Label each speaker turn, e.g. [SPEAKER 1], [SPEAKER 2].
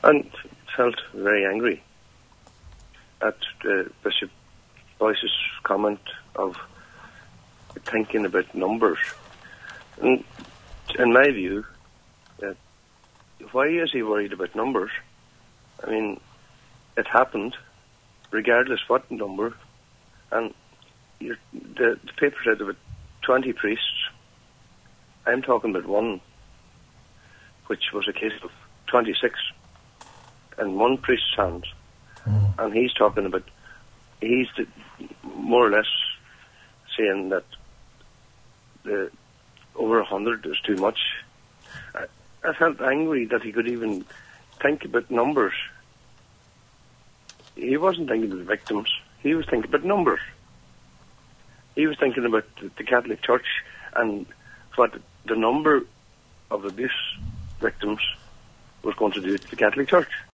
[SPEAKER 1] and felt very angry at Bishop Boyce's comment of thinking about numbers. And in my view, why is he worried about numbers? I mean, it happened, regardless what number, and the paper said about 20 priests. I'm talking about one, which was a case of 26 in one priest's hands. And he's talking about, more or less saying that over 100 is too much. I felt angry that he could even think about numbers. He wasn't thinking about victims. He was thinking about numbers. He was thinking about the Catholic Church and what the number of abuse victims was going to do to the Catholic Church.